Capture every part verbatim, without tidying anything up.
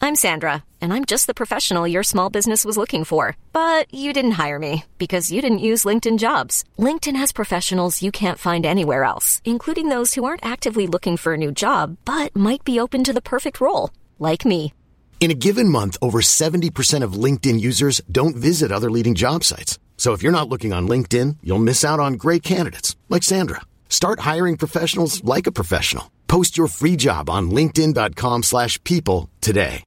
I'm Sandra, and I'm just the professional your small business was looking for. But you didn't hire me because you didn't use LinkedIn Jobs. LinkedIn has professionals you can't find anywhere else, including those who aren't actively looking for a new job, but might be open to the perfect role, like me. In a given month, over seventy percent of LinkedIn users don't visit other leading job sites. So if you're not looking on LinkedIn, you'll miss out on great candidates like Sandra. Start hiring professionals like a professional. Post your free job on linkedin.com slash people today.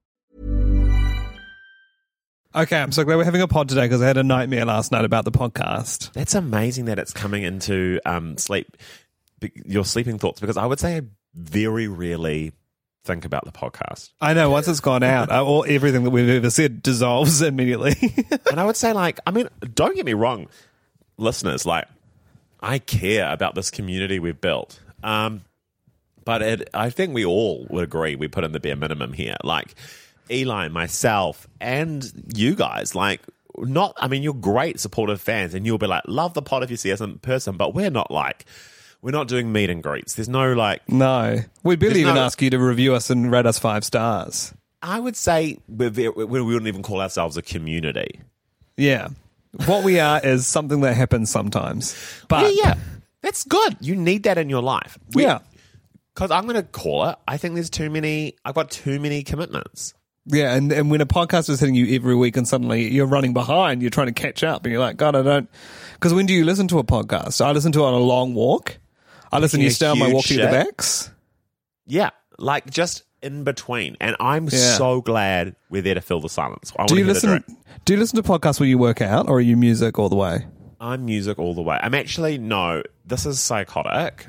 Okay, I'm so glad we're having a pod today because I had a nightmare last night about the podcast. That's amazing that it's coming into um, sleep, your sleeping thoughts, because I would say I very rarely think about the podcast. I know, once it's gone out, all everything that we've ever said dissolves immediately. And I would say, like, I mean, don't get me wrong, listeners, like, I care about this community we've built. Um, but it, I think we all would agree we put in the bare minimum here. Like, Eli, myself, and you guys, like, not, I mean, you're great supportive fans, and you'll be like, love the pod if you see us in person, but we're not like, we're not doing meet and greets. There's no, like... No. We'd barely even no, ask you to review us and rate us five stars. I would say we're very, we wouldn't even call ourselves a community. Yeah. What we are is something that happens sometimes. But yeah, yeah. That's good. You need that in your life. We, yeah. Because I'm going to call it, I think there's too many, I've got too many commitments. Yeah, and, and when a podcast is hitting you every week and suddenly you're running behind, you're trying to catch up and you're like, God, I don't... Because when do you listen to a podcast? I listen to it on a long walk. I listen to you stay on my walk to the backs. Yeah, like just in between. And I'm Yeah. so glad we're there to fill the silence. I Do you wanna hear the listen? direct- Do you listen to podcasts where you work out, or are you music all the way? I'm music all the way. I'm actually, no, this is psychotic,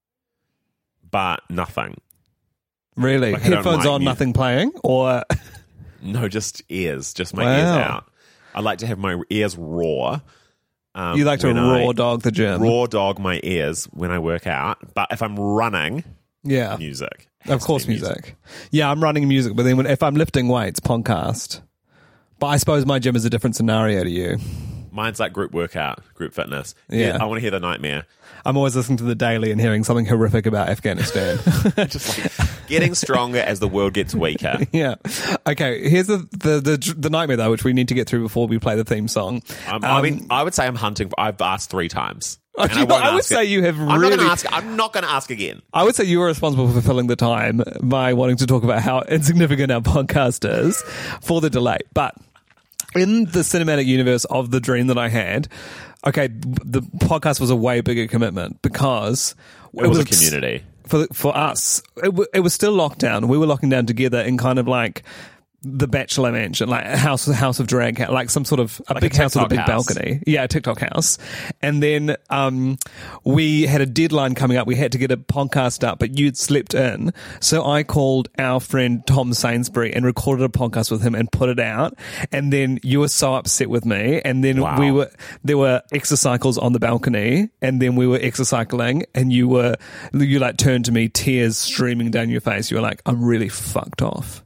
but nothing. Really? Like, I don't Headphones like on, music. nothing playing? Or No, just ears, just my Wow. ears out. I like to have my ears raw. Um, you like to when raw I dog the gym? raw dog my ears when I work out. But if I'm running, Yeah. music. It Of has to course, be music. Yeah, I'm running music, but then when, if I'm lifting weights, podcast. But I suppose my gym is a different scenario to you. Mine's like group workout, group fitness. Yeah. I want to hear the nightmare. I'm always listening to the Daily and hearing something horrific about Afghanistan. Just like getting stronger as the world gets weaker. Yeah. Okay, here's the, the, the, the nightmare, though, which we need to get through before we play the theme song. Um, I mean, I would say I'm hunting. For, I've asked three times. And I, won't I would ask say it. you have I'm really... not going to ask. I'm not going to ask again. I would say you were responsible for filling the time by wanting to talk about how insignificant our podcast is for the delay. But in the cinematic universe of the dream that I had, okay, the podcast was a way bigger commitment because It was a community. For for us, it, w- it was still lockdown. We were locking down together in kind of like the Bachelor Mansion, like a house, house of drag, like some sort of a Like big a house with a big TikTok house. balcony. Yeah, a TikTok house. And then um, we had a deadline coming up. We had to get a podcast up, but you'd slept in. So I called our friend Tom Sainsbury and recorded a podcast with him and put it out. And then you were so upset with me. And then Wow. we were there were exercycles on the balcony, and then we were exercycling, and you were you like turned to me, tears streaming down your face. You were like, "I'm really fucked off."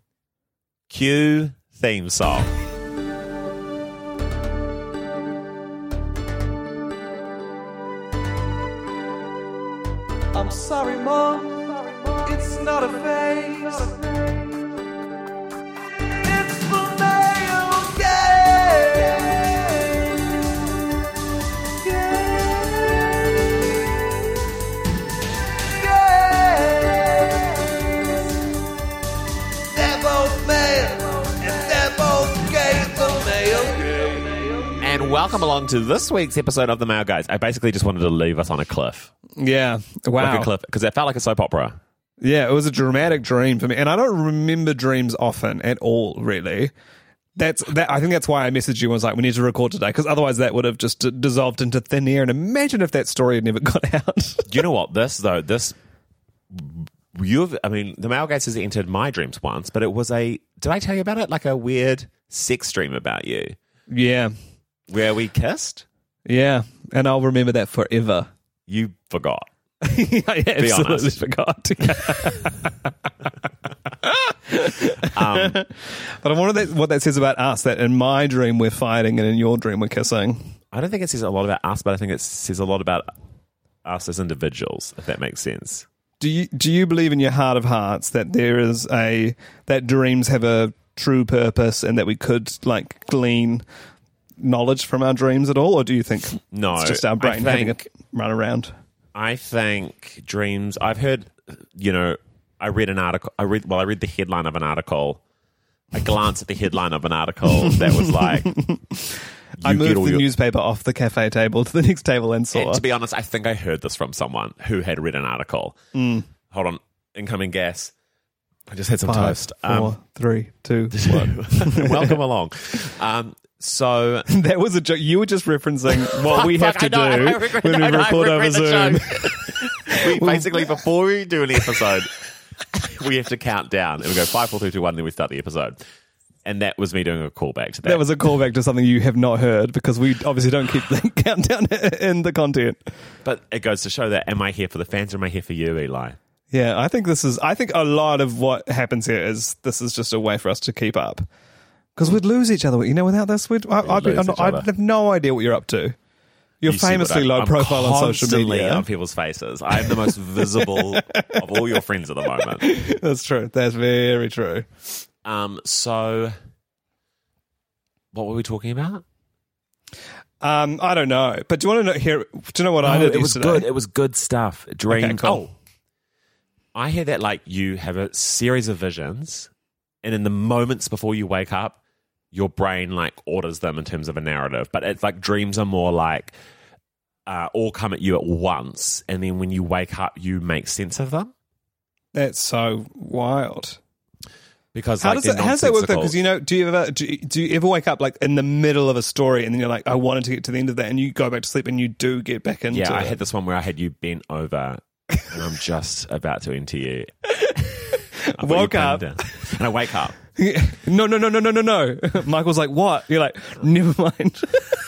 Cue theme song. I'm sorry, Mom. It's not a phase. It's the male game. Game. Game. They're both male, and they're both gay. The male game. And welcome along to this week's episode of The Male Guys. I basically just wanted to leave us on a cliff. Yeah, wow. Like a cliff, because it felt like a soap opera. Yeah, it was a dramatic dream for me, and I don't remember dreams often at all. Really, that's that. I think that's why I messaged you and was like, "We need to record today," because otherwise that would have just d- dissolved into thin air. And imagine if that story had never got out. Do you know what? This though, this you've. I mean, The Male Guys has entered my dreams once, but it was a. Did I tell you about it? Like a weird sex dream about you, Yeah, where we kissed. yeah, and I'll remember that forever. You forgot. I absolutely honest. forgot. Um, But I wonder that, what that says about us, that in my dream we're fighting and in your dream we're kissing. I don't think it says a lot about us, but I think it says a lot about us as individuals, if that makes sense. Do you do you believe in your heart of hearts that there is a that dreams have a true purpose and that we could like glean knowledge from our dreams at all, or do you think No, it's just our brain I having a think- run around? I think dreams. I've heard, you know, I read an article. I read well. I read the headline of an article. I glanced at the headline of an article that was like, I you get moved all the your- newspaper off the cafe table to the next table and saw. And to be honest, I think I heard this from someone who had read an article. Mm. Hold on, incoming gas. I just had some Five, toast. four, Um, three, two, one. welcome along. Um, so That was a joke. You were just referencing what we have Fuck, to I know, I do regret- when we I know, I record over regret the Zoom. we basically, before we do an episode, we have to count down and we go five, four, three, two, one, and then we start the episode. And that was me doing a callback to that. That was a callback to something you have not heard because we obviously don't keep the countdown in the content. But it goes to show that am I here for the fans or am I here for you, Eli? Yeah, I think this is. I think a lot of what happens here is this is just a way for us to keep up because we'd lose each other. You know, without this, we'd. I, I'd, be, lose I'm not, each other. I'd have no idea what you're up to. You're You see what famously I- low I'm profile on social constantly media. on people's faces. I'm the most visible of all your friends at the moment. That's true. That's very true. Um, so, what were we talking about? Um, I don't know, but do you want to know, hear? Do you know what I did it was yesterday? good. It was good stuff. Dream. Okay, cool. Oh, I hear that like you have a series of visions, and in the moments before you wake up, your brain like orders them in terms of a narrative. But it's like dreams are more like uh, all come at you at once, and then when you wake up, you make sense of them. That's so wild. Because How like, does they're that, how does that work though? nonsensical. Because you know, do you ever do you, do you ever wake up like in the middle of a story and then you're like, I wanted to get to the end of that, and you go back to sleep and you do get back into Yeah, I it? had this one where I had you bent over, and I'm just about to enter you. I put you Woke pinned up. down. and I wake up. no, no, no, no, no, no, no. Michael's like, what? You're like, never mind.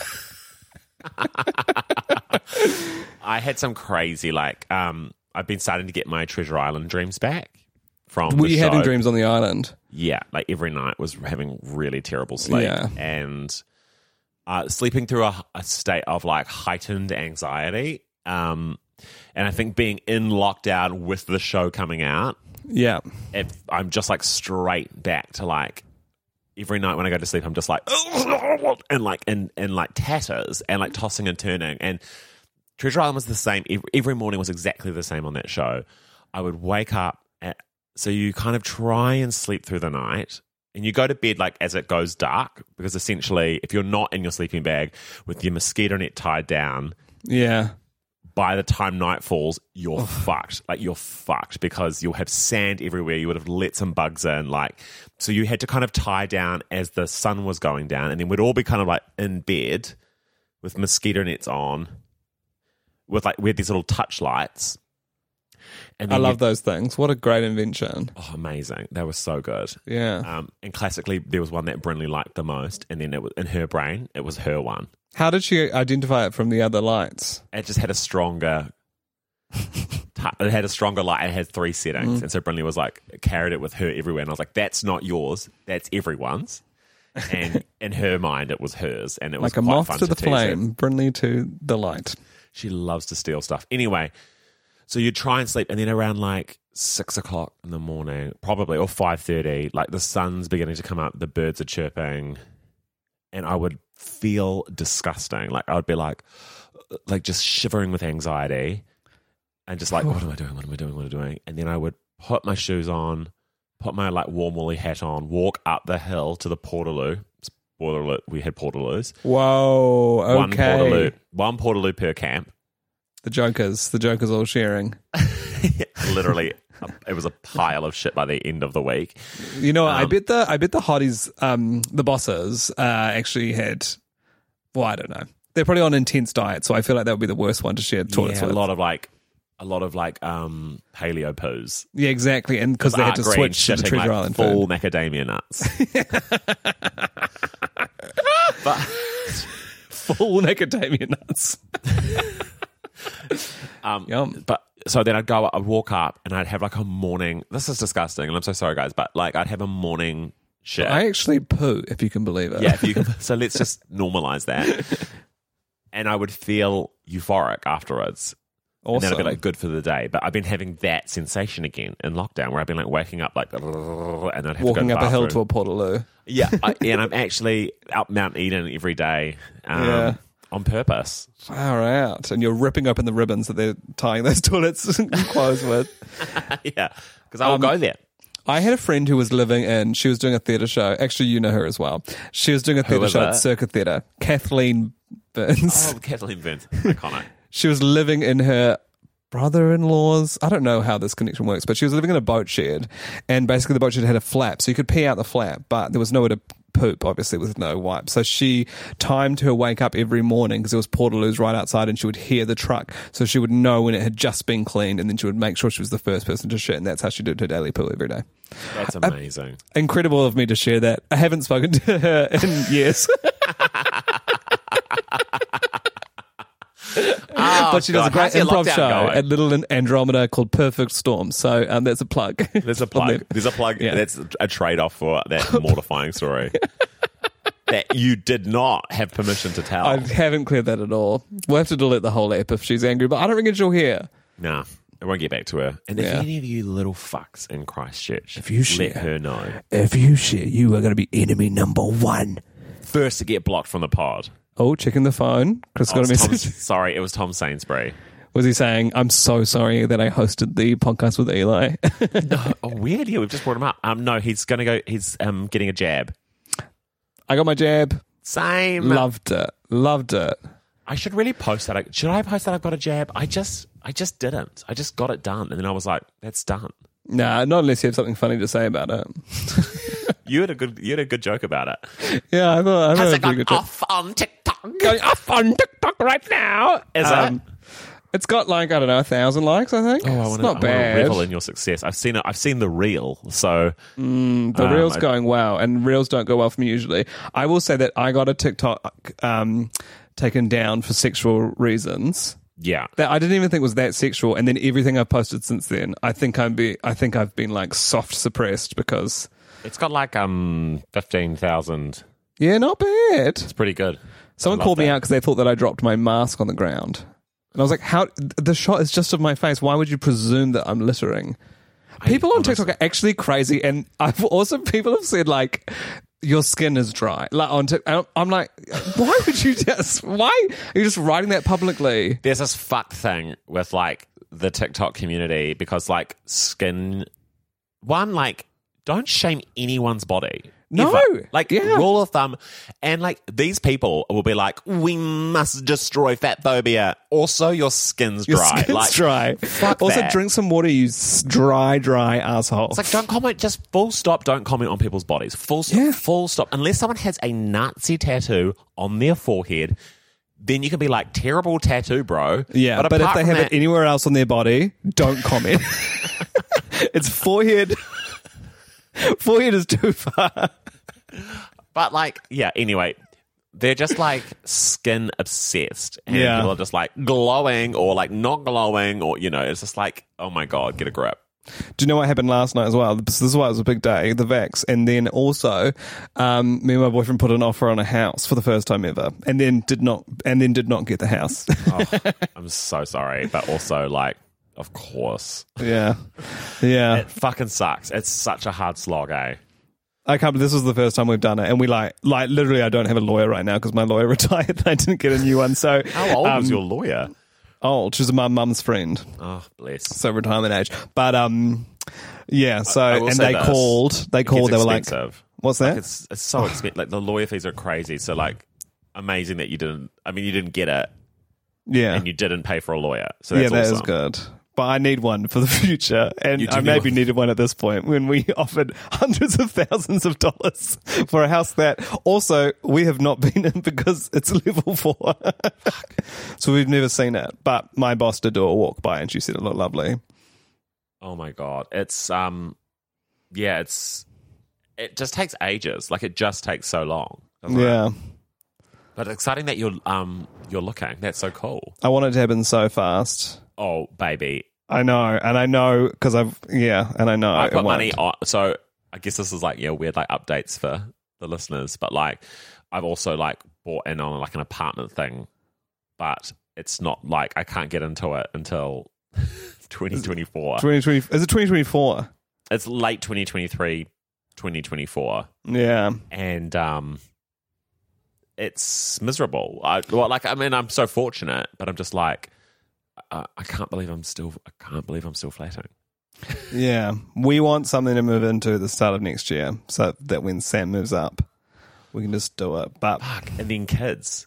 I had some crazy like um. I've been starting to get my Treasure Island dreams back from. Were the you having show. dreams on the island? Yeah, like every night was having really terrible sleep, Yeah. and uh, sleeping through a, a state of like heightened anxiety. Um, and I think being in lockdown with the show coming out, Yeah. if I'm just like straight back to like every night when I go to sleep, I'm just like and like and and like tatters and like tossing and turning. And Treasure Island was the same. Every, every morning was exactly the same on that show. I would wake up at, so you kind of try and sleep through the night, and you go to bed like as it goes dark, because essentially if you're not in your sleeping bag with your mosquito net tied down, Yeah. by the time night falls, you're fucked. Like you're fucked because you'll have sand everywhere. You would have let some bugs in. Like, so you had to kind of tie down as the sun was going down, and then we'd all be kind of like in bed with mosquito nets on, with like we had these little touch lights. And I then love you'd- those things. What a great invention. Oh, amazing! They were so good. Yeah. Um, and classically, there was one that Brynley liked the most, and then it was in her brain, it was her one. How did she identify it from the other lights? It just had a stronger. It had a stronger light. It had three settings, Mm. and so Brynley was like carried it with her everywhere, and I was like, "That's not yours. That's everyone's." And in her mind, it was hers, and it was Like a quite moth fun to the tease her. flame, Brynley to the light. She loves to steal stuff. Anyway, so you try and sleep, and then around like six o'clock in the morning, probably, or five thirty, like the sun's beginning to come up, the birds are chirping, and I would feel disgusting. Like I would be like, like just shivering with anxiety, and just like, what am I doing? What am I doing? What am I doing? And then I would put my shoes on, put my like warm woolly hat on, walk up the hill to the Portaloo. Spoiler alert, we had Portaloos. Whoa, okay. One Portaloo, one Portaloo per camp. The jokers, the jokers all sharing. Literally, it was a pile of shit by the end of the week. You know, I Um, bet the I bet the hotties, um, the bosses, uh, actually had. Well, I don't know. They're probably on intense diet, so I feel like that would be the worst one to share toilets Yeah, a with. lot of like, a lot of like um, paleo poos. Yeah, exactly, and because they had Art to Green switch to the shitting, Treasure like, Island full food. macadamia nuts. but Full macadamia nuts. um, Yum. but so then I'd go, I'd walk up, and I'd have like a morning. This is disgusting, and I'm so sorry, guys, but like I'd have a morning shit. I actually poo, if you can believe it. Yeah, if you can, so let's just normalize that. And I would feel euphoric afterwards. And that'll be Awesome. like good for the day. But I've been having that sensation again in lockdown where I've been like waking up like and I'd have Walking to go to up the a hill bathroom. to a Portaloo. Yeah, I, and I'm actually up Mount Eden every day um, Yeah. on purpose. Far out. And you're ripping open the ribbons that they're tying those toilets closed with. Yeah, because I'll Um, go there. I had a friend who was living in, she was doing a theatre show. Actually, you know her as well. She was doing a theatre was show that? at Circuit Theatre. Kathleen Burns. Oh, Kathleen Burns, iconic. She was living in her brother-in-law's, I don't know how this connection works, but she was living in a boat shed, and basically the boat shed had a flap, so you could pee out the flap, but there was nowhere to poop, obviously, with no wipe. So she timed her wake up every morning because there was Portaloos right outside, and she would hear the truck, so she would know when it had just been cleaned, and then she would make sure she was the first person to shit, and that's how she did her daily poo every day. That's amazing. Incredible of me to share that. I haven't spoken to her in years. Oh, But she does God, a great how's your improv lockdown show going? at Little Andromeda called Perfect Storm. So um, that's a plug. There's a plug. There's a plug. Yeah. That's a trade-off for that mortifying story that you did not have permission to tell. I haven't cleared that at all. We'll have to delete the whole app if she's angry, but I don't reckon she'll hear. Nah, I won't get back to her. And if Yeah. any of you little fucks in Christchurch, If you let share. her know. If you share, you are going to be enemy number one. First to get blocked from the pod. Oh, checking the phone. Chris Oh, got a it's Tom- message. sorry, it was Tom Sainsbury. Was he saying, I'm so sorry that I hosted the podcast with Eli? No, oh, weird. Yeah, we've just brought him up. Um, no, he's going to go, he's um getting a jab. I got my jab. Same. Loved it. Loved it. I should really post that. I- Should I post that I've got a jab? I just, I just didn't. I just got it done. And then I was like, that's done. Nah, not unless you have something funny to say about it. You had a good, you had a good joke about it. Yeah, I thought I thought Has it it was a gone good joke. off on TikTok? Going off on TikTok right now. Is Um, It's got like, I don't know, a thousand likes, I think. Oh, I it's wanna, not I wanna bad. revel in your success. I've seen it. I've seen the reel. So The Um, reel's I- going well, and reels don't go well for me usually. I will say that I got a TikTok um, taken down for sexual reasons yeah, that I didn't even think was that sexual, and then everything I've posted since then, I think I'm be, I think I've been like soft suppressed because it's got like um fifteen thousand. yeah, not bad. It's pretty good. Someone I love called me that. out because they thought that I dropped my mask on the ground, and I was like, "How? The shot is just of my face. Why would you presume that I'm littering?" People on honestly- TikTok are actually crazy, and I've also people have said like your skin is dry. Like on TikTok, I'm like, why would you just? Why are you just writing that publicly? There's this fuck thing with like the TikTok community because like skin, one like don't shame anyone's body. No. Ever. Like Yeah. rule of thumb, and like these people will be like, we must destroy fat phobia. Also, your skin's Your dry. skin's like, dry. Fuck also, that. drink some water, you s- dry, dry asshole. It's like don't comment. Just full stop. Don't comment on people's bodies. Full stop. Yeah. Full stop. Unless someone has a Nazi tattoo on their forehead, then you can be like terrible tattoo, bro. yeah, but, if apart they from have that- it anywhere else on their body, don't comment. It's forehead. Forehead is too far. But like, yeah, anyway, they're just like skin obsessed. And Yeah. people are just like glowing or like not glowing or, you know, it's just like, oh my God, get a grip. Do you know what happened last night as well? This is why it was a big day, the vax. And then also, um, me and my boyfriend put an offer on a house for the first time ever, and then did not, and then did not get the house. Oh, I'm so sorry. But also, like, of course. yeah, yeah. It fucking sucks. It's such a hard slog, eh? I can't. This was the first time we've done it, and we like, like literally, I don't have a lawyer right now because my lawyer retired. And I didn't get a new one. So How old was um, your lawyer? old? She's my mum's friend, Oh, bless. so retirement age. But um, yeah. So I will and say they this. called. They It called. gets They were like, expensive. "What's Like, that?" it's, it's so expensive. Like, the lawyer fees are crazy. So, like, amazing that you didn't, I mean, you didn't get it yeah, and you didn't pay for a lawyer. So yeah, that's that is awesome. good. But I need one for the future, and You do I need maybe one. needed one at this point when we offered hundreds of thousands of dollars for a house that also we have not been in because it's level four, so we've never seen it. But my boss did do a walk by, and she said it looked lovely. Oh my God. It's, um, yeah, it's, it just takes ages. Like, it just takes so long. doesn't it? Yeah, But it's exciting that you're, um, you're looking. That's so cool. I want it to happen so fast. Oh, baby. I know, and I know because I've yeah, and I know I it put won't. money on, so I guess this is like, yeah, weird, like updates for the listeners, but like, I've also like bought in on like an apartment thing, but it's not like I can't get into it until twenty twenty-four. twenty twenty Is it twenty twenty-four? It's late twenty twenty-three, twenty twenty-four. Yeah. And um, it's miserable. I, well, like, I mean, I'm so fortunate, but I'm just like, I, I can't believe I'm still, I can't believe I'm still flatting. Yeah. We want something to move into at the start of next year so that when Sam moves up, we can just do it. But Fuck. And then kids.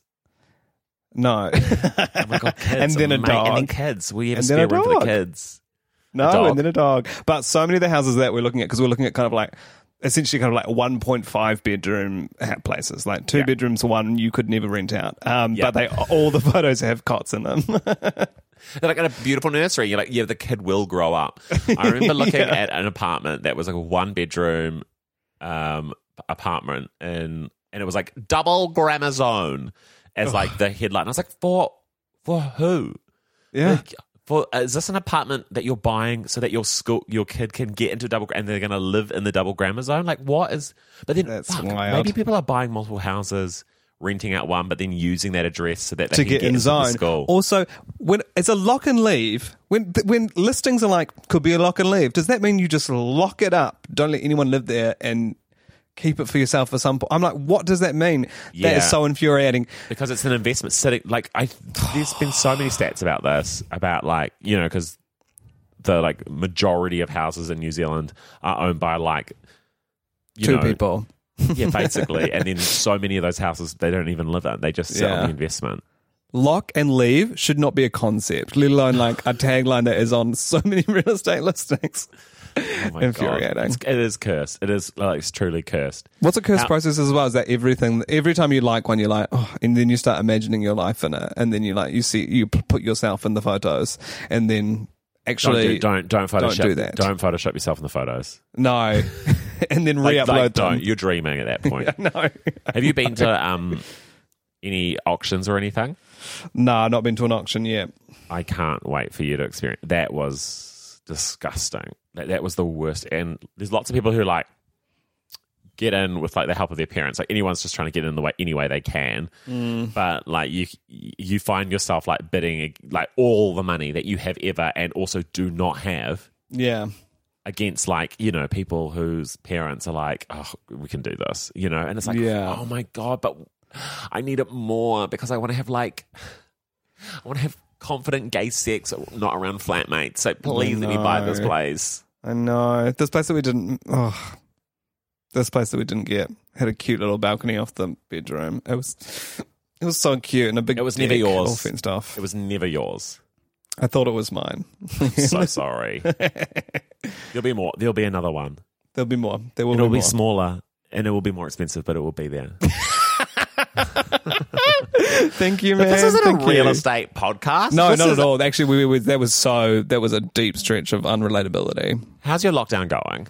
no. Oh my God, kids. And then a Mate, dog. And then kids. We have a And then a spare room for dog. the kids. No, A dog. and then a dog. But so many of the houses that we're looking at, because we're looking at kind of like, essentially kind of like one point five bedroom ha- places, like two Yeah. bedrooms, one you could never rent out. Um, Yeah. But they all the photos have cots in them. They're like in a beautiful nursery. You're like, yeah, the kid will grow up. I remember looking Yeah. at an apartment that was like a one bedroom um, apartment, and and it was like double grammar zone as like the headline. And I was like, for for who? Yeah. Like, for is this an apartment that you're buying so that your school your kid can get into double and they're going to live in the double grammar zone? Like, what is? But then That's fuck, wild. maybe people are buying multiple houses, renting out one, but then using that address so that they to can get, get in into the zone. school. Also, when it's a lock and leave, when when listings are like could be a lock and leave, does that mean you just lock it up, don't let anyone live there, and keep it for yourself for some point? I'm like, what does that mean? That Yeah. is so infuriating. Because it's an investment sitting like I there's been so many stats about this about like you know because the like majority of houses in New Zealand are owned by like you Two know, people. yeah basically and then so many of those houses they don't even live in, they just sit Yeah. on the investment. Lock and leave should not be a concept, let alone like a tagline that is on so many real estate listings. Oh my Infuriating. God. It's, it is cursed. It is like it's truly cursed. What's a curse Now- process as well is that everything, every time you like one, you're like, oh, and then you start imagining your life in it, and then you like, you see, you p- put yourself in the photos, and then actually, don't do, don't don't Photoshop don't do that. Don't Photoshop yourself in the photos. no, and then Like, re-upload like, them. don't. You're dreaming at that point. No, Have you been to um any auctions or anything? no, I've not been to an auction yet. I can't wait for you to experience. That was disgusting. That that was the worst. And there's lots of people who like get in with like the help of their parents. Like anyone's just trying to get in the way any way they can. Mm. But like you you find yourself like bidding like all the money that you have ever and also do not have Yeah, against like you know people whose parents are like, oh, we can do this, you know. And it's like, Yeah. oh my God, but I need it more because I want to have like I want to have confident gay sex, not around flatmates. So please let me buy this No. place. I know. This place that we didn't, oh, this place that we didn't get had a cute little balcony off the bedroom. It was, it was so cute and a big. It was deck, never yours. all fenced off. It was never yours. I thought it was mine. So sorry. There'll be more. There'll be another one. There'll be more. There will It'll be be more. smaller and it will be more expensive, but it will be there. Thank you, man. This isn't Thank a real you. estate podcast. No, This not is- at all. Actually, we were, that was so. That was a deep stretch of unrelatability. How's your lockdown going?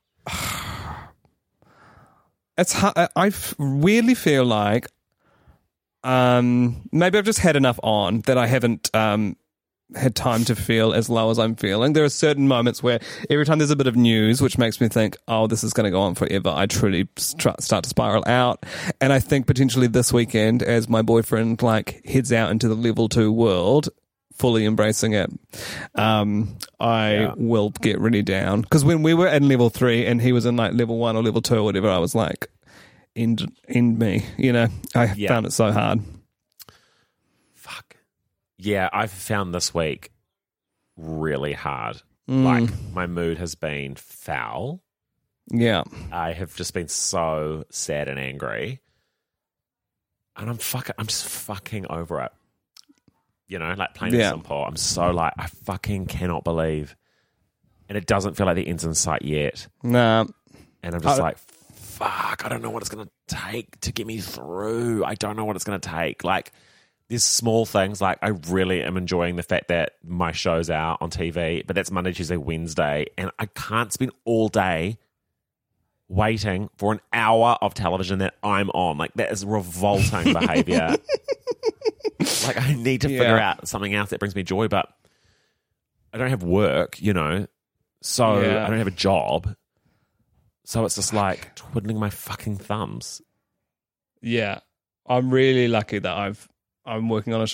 It's. hu- I f- weirdly feel like, um, maybe I've just had enough on that I haven't um had time to feel as low as I'm feeling. There are certain moments where every time there's a bit of news, which makes me think, oh, this is going to go on forever, I truly st- start to spiral out. And I think potentially this weekend, as my boyfriend like heads out into the level two world, fully embracing it, um, I Yeah. will get really down. Because when we were in level three and he was in like level one or level two or whatever, I was like, end, end me. You know, I Yeah. found it so hard. Fuck. Yeah, I've found this week really hard. Like, my mood has been foul. Yeah. I have just been so sad and angry. And I'm fucking, I'm just fucking over it. You know, like plain Yeah. and simple. I'm so like, I fucking cannot believe. And it doesn't feel like the end's in sight yet. Nah. And I'm just I- like, fuck, I don't know what it's going to take to get me through. I don't know what it's going to take. Like, there's small things. Like, I really am enjoying the fact that my show's out on T V, but that's Monday, Tuesday, Wednesday. And I can't spend all day waiting for an hour of television that I'm on. Like, that is revolting behavior. Like, I need to Yeah. figure out something else that brings me joy, but I don't have work, you know, so Yeah. I don't have a job. So it's just like twiddling my fucking thumbs. Yeah, I'm really lucky that I've I'm working on a show that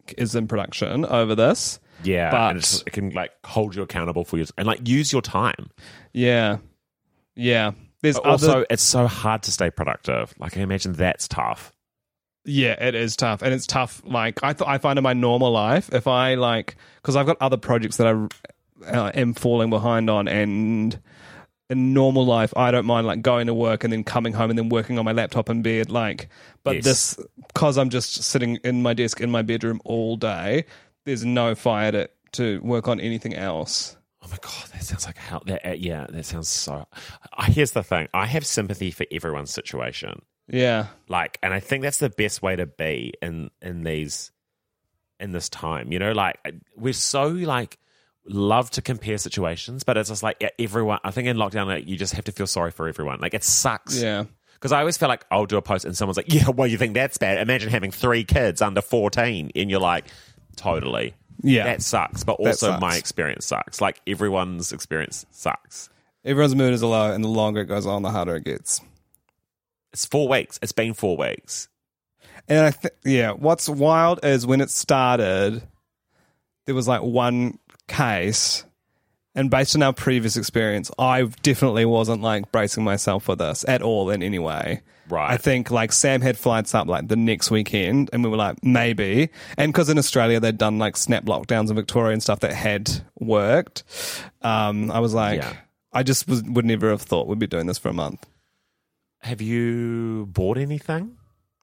is in production over this. Yeah, but and it's, it can like hold you accountable for you and like use your time. Yeah, yeah. There's But also, other, it's so hard to stay productive. Like I imagine that's tough. yeah, it is tough, and it's tough. Like I, th- I find in my normal life, if I like, because I've got other projects that I uh, am falling behind on, and in normal life, I don't mind like going to work and then coming home and then working on my laptop in bed. Like, but Yes. this, because I'm just sitting in my desk in my bedroom all day, there's no fire to to work on anything else. Oh my God, that sounds like hell. That, uh, yeah, that sounds so... Uh, here's the thing. I have sympathy for everyone's situation. Yeah, Like, and I think that's the best way to be in, in these... in this time. You know, like, we're so, like, love to compare situations, but it's just like, yeah, everyone... I think in lockdown, like, you just have to feel sorry for everyone. Like, it sucks. yeah. Because I always feel like I'll do a post and someone's like, yeah, well, you think that's bad? Imagine having three kids under fourteen. And you're like, totally. Yeah. That sucks. But That also sucks. my experience sucks. Like everyone's experience sucks. Everyone's mood is low, and the longer it goes on, the harder it gets. It's four weeks. It's been four weeks. And I think, yeah, what's wild is when it started, there was like one case, and based on our previous experience, I definitely wasn't like bracing myself for this at all in any way. Right. I think like Sam had flights up like the next weekend, and we were like, maybe. And because in Australia they'd done like snap lockdowns in Victoria and stuff that had worked, um, I was like, Yeah. I just was, would never have thought we'd be doing this for a month. Have you bought anything?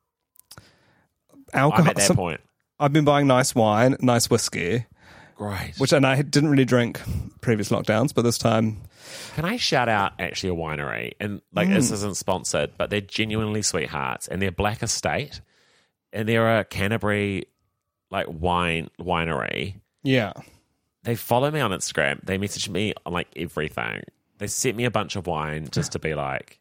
Alcohol. I'm at that some- point. I've been buying nice wine, nice whiskey. Great. Which, and I didn't really drink previous lockdowns, but this time, Can I shout out actually a winery? And like Mm. this isn't sponsored, but they're genuinely sweethearts, and they're Black Estate, and they're a Canterbury like wine winery. yeah, They follow me on Instagram. They message me on like everything. They sent me a bunch of wine just to be like,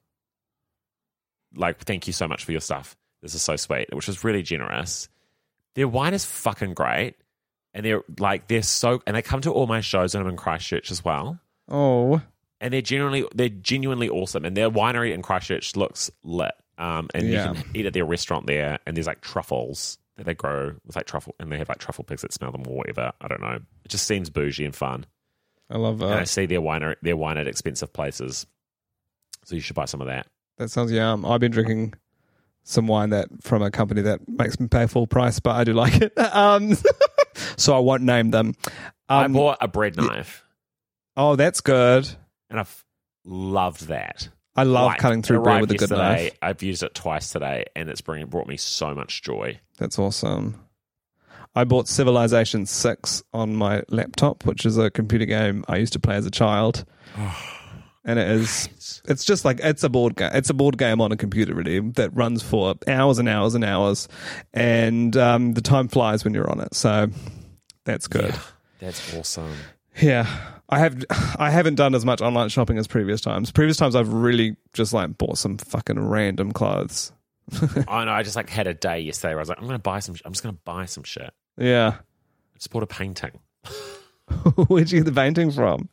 like, thank you so much for your stuff. This is so sweet, which was really generous. Their wine is fucking great. And they're like, they're so, and they come to all my shows, and I'm in Christchurch as well. oh, And they're genuinely, they're genuinely awesome. And their winery in Christchurch looks lit. Um, and Yeah. you can eat at their restaurant there. And there's like truffles that they grow with like truffle, and they have like truffle pigs that smell them or whatever. I don't know. It just seems bougie and fun. I love And I that. see their wine, their wine at expensive places. So you should buy some of that. That sounds yum. I've been drinking some wine that from a company that makes me pay full price, but I do like it. Um, so I won't name them. I Um, bought a bread knife, oh, that's good. and I've loved that. I love Like, cutting through it bread arrived with a good yesterday. knife. I've used it twice today, and it's bringing brought me so much joy. That's awesome. I bought Civilization six on my laptop, which is a computer game I used to play as a child. And it is, it's just like, it's a board game. It's a board game on a computer, really, that runs for hours and hours and hours. And um, the time flies when you're on it. So that's good. Yeah, that's awesome. Yeah. I have, I haven't done as much online shopping as previous times. Previous times I've really just like bought some fucking random clothes. I know. I just like had a day yesterday where I was like, I'm going to buy some. I'm just going to buy some shit. Yeah. I just bought a painting. Where'd you get the painting from?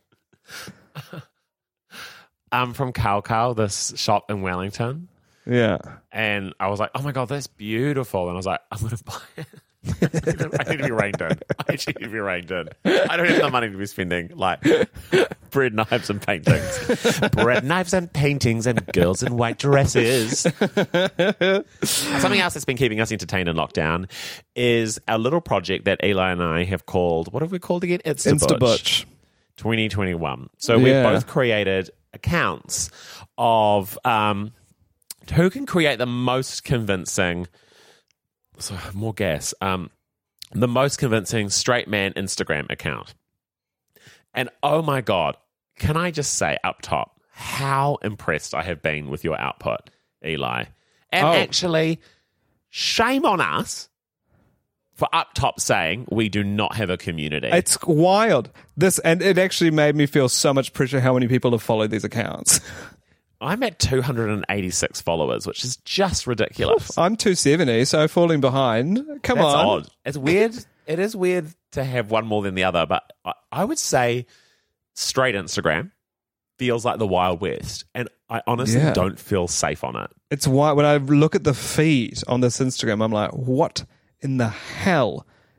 Um, from Cow Cow, this shop in Wellington, Yeah. and I was like, "Oh my god, that's beautiful!" And I was like, "I'm going to buy it." I need to be reined in. I actually need to be reined in. I don't have the money to be spending like bread knives and paintings, bread knives and paintings, and girls in white dresses. Something else that's been keeping us entertained in lockdown is our little project that Eli and I have called. What have we called again? Insta Insta Butch. twenty twenty-one. So we've Yeah. both created accounts of um, who can create the most convincing. So more gas. Um, the most convincing straight man Instagram account. And oh my God, can I just say up top how impressed I have been with your output, Eli. And Oh. actually, shame on us for up top saying we do not have a community. It's wild. This, and it actually made me feel so much pressure how many people have followed these accounts. I'm at two hundred eighty-six followers, which is just ridiculous. I'm two seventy, so falling behind. Come That's on. odd. It's weird. It is weird to have one more than the other, but I, I would say straight Instagram feels like the Wild West, and I honestly Yeah. don't feel safe on it. It's why when I look at the feed on this Instagram, I'm like, what in the hell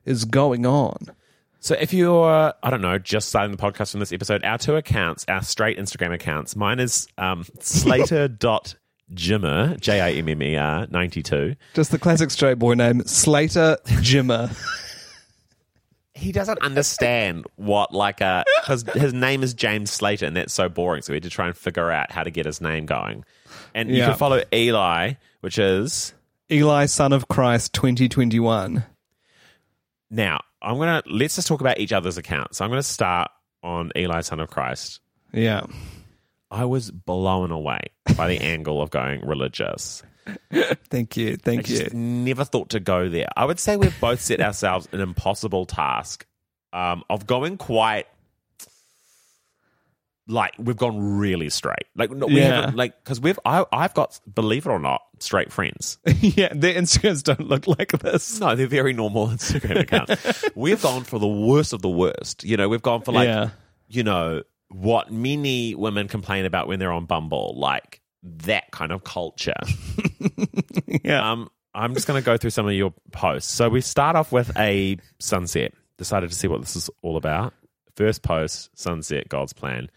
is going on? So if you're, I don't know, just starting the podcast from this episode, our two accounts, our straight Instagram accounts, mine is um, slater.jimmer, J I M M E R, ninety-two. Just the classic straight boy name, Slater Jimmer. He doesn't understand what, like, a, because his name is James Slater, and that's so boring, so we had to try and figure out how to get his name going. And you Yeah. can follow Eli, which is... Eli, Son of Christ, twenty twenty-one. Now, I'm going to, let's just talk about each other's accounts. So I'm going to start on Eli, Son of Christ. Yeah. I was blown away by the angle of going religious. Thank you. I Thank you. just never thought to go there. I would say we've both set ourselves an impossible task um, of going quite, like, we've gone really straight. Like, no, we Yeah. haven't, like, because we've, I, I've got, believe it or not, straight friends. Yeah, their Instagrams don't look like this. No, they're very normal Instagram accounts. We've gone for the worst of the worst. You know, we've gone for, like, Yeah. you know, what many women complain about when they're on Bumble, like that kind of culture. Yeah. Um, I'm just going to go through some of your posts. So we start off with a sunset. Decided to see what this is all about. First post, sunset, God's plan.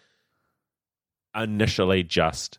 Initially just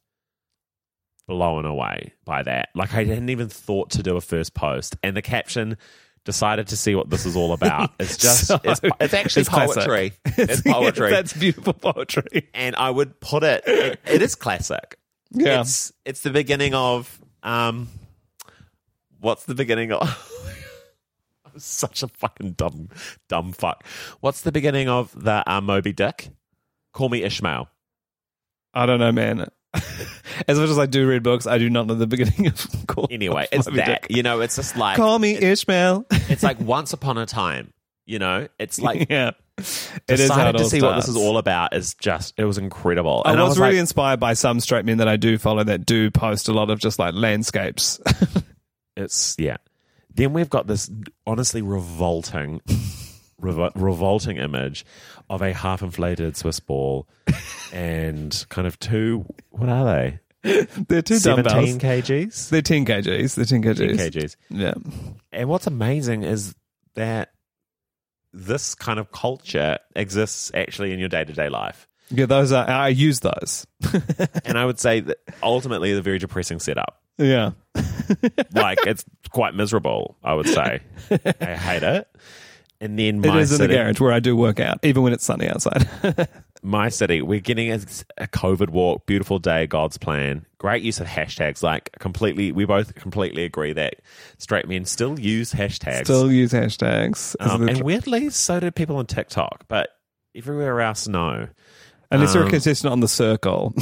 blown away by that. Like, I hadn't even thought to do a first post. And the caption, decided to see what this is all about. It's just, So- it's, it's actually it's classic. poetry. It's poetry. That's beautiful poetry. And I would put it, it, it is classic. Yeah. It's, it's the beginning of, um, what's the beginning of? I'm such a fucking dumb, dumb fuck. What's the beginning of the uh, Moby Dick? Call Me Ishmael. I don't know, man. As much as I do read books, I do not know the beginning of Call Anyway, of it's Moby that. Dick. You know, it's just like, Call me Ishmael. it's like Once Upon a Time. You know, it's like, Yeah. It is how decided it to all see what this starts. is all about is just, it was incredible. I And was, really like, inspired by some straight men that I do follow that do post a lot of just like landscapes. it's, yeah. Then we've got this honestly revolting, revo- revolting image of a half-inflated Swiss ball and kind of two, what are they? They're two seventeen dumbbells. kgs? They're ten kgs. They're ten kgs. ten kgs. Yeah. And what's amazing is that this kind of culture exists actually in your day-to-day life. Yeah, those are, I use those. And I would say that ultimately, the very depressing setup. Yeah. Like, it's quite miserable, I would say. I hate it. And then It my is in the city, garage where I do work out, even when it's sunny outside. my city, we're getting a, a COVID walk, beautiful day, God's plan. Great use of hashtags. Like, completely, we both completely agree that straight men still use hashtags. Still use hashtags. um, and weirdly, so do people on TikTok, but everywhere else, no. Unless you're a um, contestant on The Circle.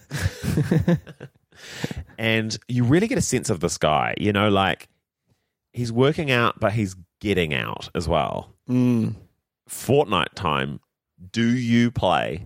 And you really get a sense of this guy, you know, like, he's working out, but he's getting out as well. Mm. Fortnite time. Do you play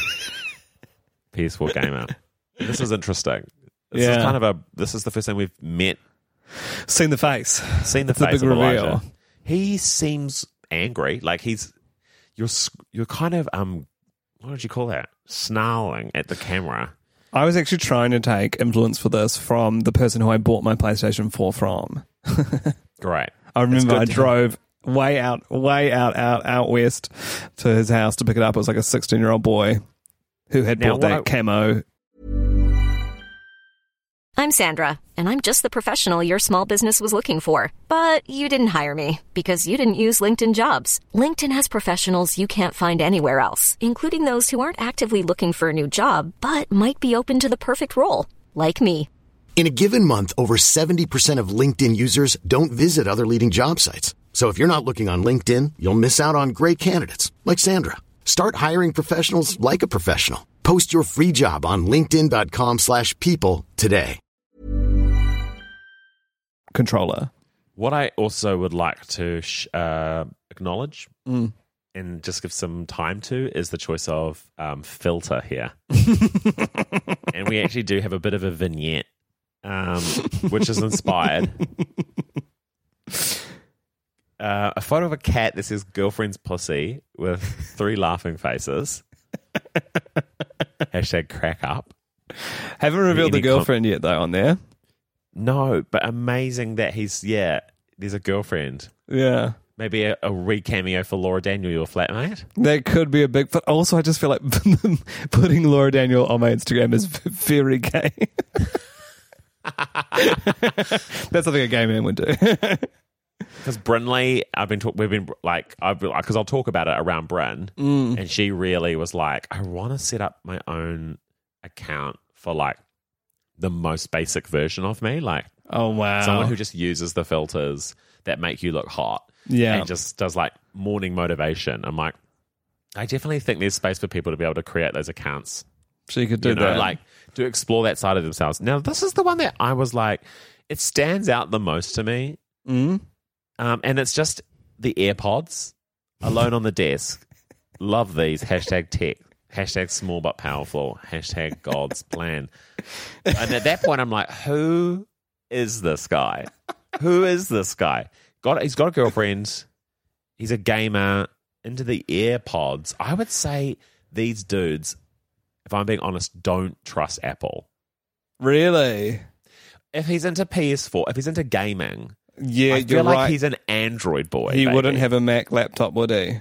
P S four Gamer? This is interesting. This Yeah. is kind of a. This is the first time we've met, Seen the face. seen the It's a face big of reveal. Elijah. He seems angry. Like, he's you're s- you're kind of um. What would you call that? Snarling at the camera. I was actually trying to take influence for this from the person who I bought my PlayStation four from. Great. I remember good I to- drove way out, way out, out, out west to his house to pick it up. It was like a sixteen-year-old boy who had Now, bought what that I- camo. I'm Sandra, and I'm just the professional your small business was looking for. But you didn't hire me because you didn't use LinkedIn Jobs. LinkedIn has professionals you can't find anywhere else, including those who aren't actively looking for a new job, but might be open to the perfect role, like me. In a given month, over seventy percent of LinkedIn users don't visit other leading job sites. So if you're not looking on LinkedIn, you'll miss out on great candidates like Sandra. Start hiring professionals like a professional. Post your free job on linkedin.com slash people today. Controller. What I also would like to sh- uh, acknowledge Mm. and just give some time to is the choice of um, filter here. And we actually do have a bit of a vignette, um, which is inspired. Uh, a photo of a cat that says girlfriend's pussy with three laughing faces. Hashtag crack up. Haven't revealed the Any com- girlfriend yet, though, on there. No, but amazing that he's, yeah, there's a girlfriend. Yeah. Maybe a, a re-cameo for Laura Daniel, your flatmate. That could be a big, but also I just feel like putting Laura Daniel on my Instagram is very gay. That's something a gay man would do. Because Brinley, I've been talk, we've been like, I've because I'll talk about it around Bryn, Mm. and she really was like, I want to set up my own account for like the most basic version of me, like Oh, wow. someone who just uses the filters that make you look hot. Yeah. And just does like morning motivation. I'm like, I definitely think there's space for people to be able to create those accounts. So you could do You know, that. like to explore that side of themselves. Now, this is the one that I was like, it stands out the most to me. Mm. Um, and it's just the AirPods alone on the desk. Love these. Hashtag tech. Hashtag small but powerful. Hashtag God's plan. And at that point, I'm like, who is this guy? Who is this guy? Got he's got a girlfriend. He's a gamer. Into the AirPods. I would say these dudes, if I'm being honest, don't trust Apple. Really? If he's into P S four, if he's into gaming, Yeah, I feel you're like right. he's an Android boy. he baby. wouldn't have a Mac laptop, would he?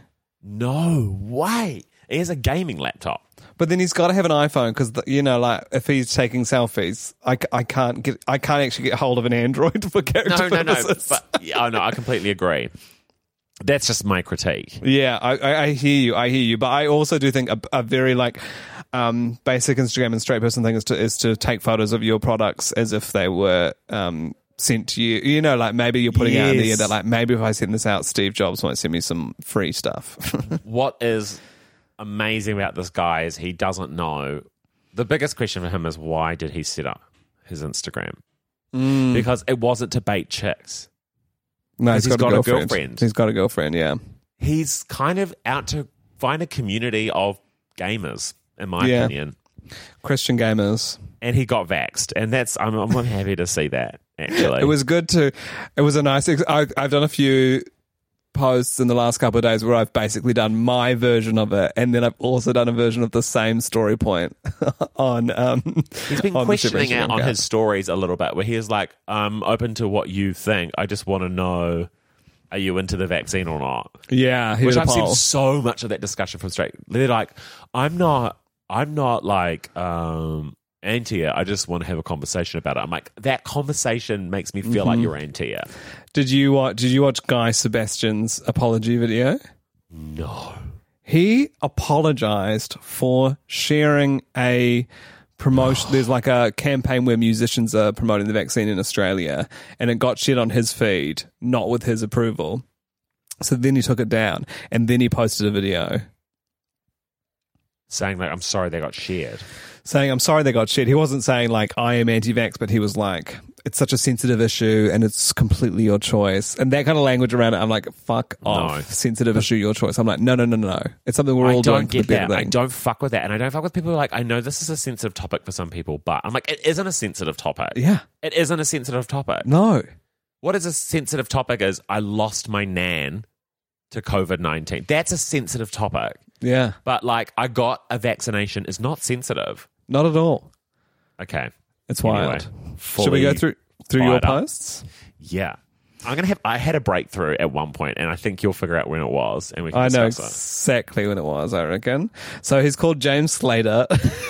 No way. He has a gaming laptop. But then he's got to have an iPhone because, you know, like if he's taking selfies, I, c- I can't get, I can't actually get hold of an Android for character No, no, no. purposes. But, yeah, oh, no, I completely agree. That's just my critique. Yeah, I, I, I hear you. I hear you. But I also do think a, a very like um, basic Instagram and straight person thing is to is to take photos of your products as if they were um, sent to you. You know, like maybe you're putting out in the air Yes. that like maybe if I send this out, Steve Jobs might send me some free stuff. What is amazing about this guy is he doesn't know. The biggest question for him is why did he set up his Instagram? Mm. Because it wasn't to bait chicks. No, he's he's got, got a a girlfriend. girlfriend. He's got a girlfriend. Yeah, He's kind of out to find a community of gamers, in my Yeah. opinion. Christian gamers. And he got vaxxed, and that's I'm, I'm happy to see that. Actually, It was good to. It was a nice. Ex- I, I've done a few posts in the last couple of days where I've basically done my version of it, and then I've also done a version of the same story point on. Um, He's been on the questioning Super out on Instagram his stories a little bit, where he was like, "I'm open to what you think. I just want to know, are you into the vaccine or not?" Yeah, he Which did a I've seen poll. so much of that discussion from straight. They're like, "I'm not, I'm not like um, anti it. I just want to have a conversation about it." I'm like, that conversation makes me feel Mm-hmm. like you're anti it. Did you watch? Did you watch Guy Sebastian's apology video? No. He apologized for sharing a promotion. There's like a campaign where musicians are promoting the vaccine in Australia, and it got shared on his feed, not with his approval. So then he took it down, and then he posted a video Saying like, I'm sorry they got shared. saying, "I'm sorry they got shared." He wasn't saying like I am anti-vax, but he was like, "It's such a sensitive issue, and it's completely your choice," and that kind of language around it. I'm like, "Fuck off, No. sensitive issue, your choice." I'm like, "No, no, no, no, no. It's something we're I all doing don't for the get better that. I thing." don't fuck with that. And I don't fuck with people who are like, I know this is a sensitive topic for some people, but I'm like, it isn't a sensitive topic. Yeah, It isn't a sensitive topic. no. What is a sensitive topic is I lost my nan to covid nineteen. That's a sensitive topic. Yeah, But like, I got a vaccination is not sensitive. not at all. Okay. It's Anyway, wild. Should we go fully through through your fired up. posts? Yeah. I'm going to have, I had a breakthrough at one point, and I think you'll figure out when it was, and we can I know discuss it. exactly when it was, I reckon. So he's called James Slater.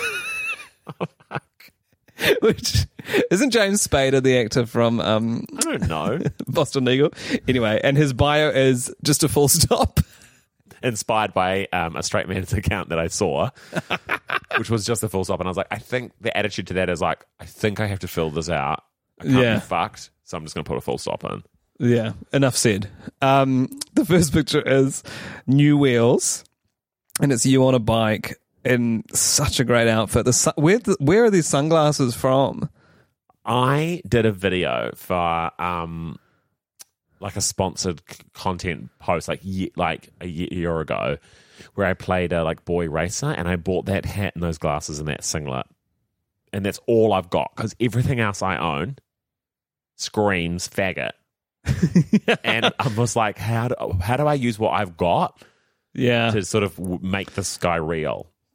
Which isn't James Spader the actor from um, I don't know. Boston Legal? Anyway, and his bio is just a full stop. Inspired by um, a straight man's account that I saw, which was just a full stop. And I was like, I think the attitude to that is like, I think I have to fill this out. I can't Yeah. be fucked, so I'm just going to put a full stop in. Yeah, enough said. Um, the first picture is new wheels, and it's you on a bike in such a great outfit. The su- where the, where are these sunglasses from? I did a video for um, like a sponsored c- content post like ye- like a ye- year ago, where I played a like boy racer, and I bought that hat and those glasses and that singlet, and that's all I've got because everything else I own screams faggot. And I was like, how do how do I use what I've got Yeah, to sort of w- make this guy real?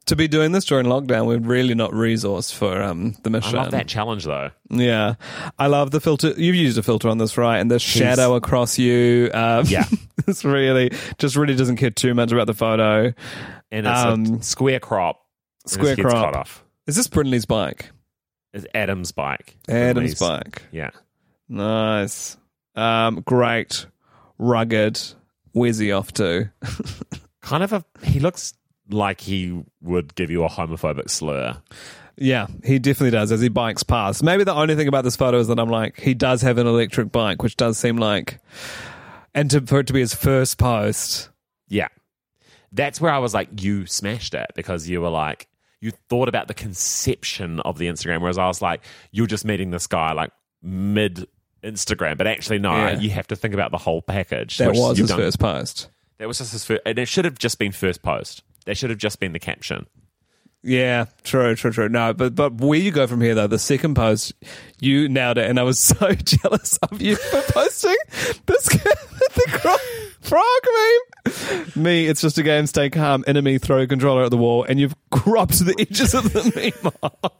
to be doing this during lockdown, we're really not resourced for um, the I mission. love that challenge, though. Yeah. I love the filter. You've used a filter on this, right? And the shadow across you. Um, Yeah. It's really, just really doesn't care too much about the photo. And it's Um, a square crop. and Square his head's crop. cut off. Is this Brindley's bike? It's Adam's bike. Adam's Brindley's. bike. Yeah. Nice. Um, great. Rugged. Where's he off to? Kind of a, he looks like he would give you a homophobic slur. Yeah, he definitely does as he bikes past. Maybe the only thing about this photo is that I'm like, he does have an electric bike, which does seem like, and to, for it to be his first post. Yeah. That's where I was like, you smashed it, because you were like, you thought about the conception of the Instagram, whereas I was like, you're just meeting this guy like mid Instagram, but actually no, Yeah. you have to think about the whole package. That which was you've his done. first post. That was just his first, and it should have just been first post. That should have just been the caption. Yeah, true, true, true. No, but but where you go from here, though, the second post, you nailed it, and I was so jealous of you for posting this the cro- frog meme. Me, it's just a game, stay calm, enemy, throw a controller at the wall, and you've cropped the edges of the meme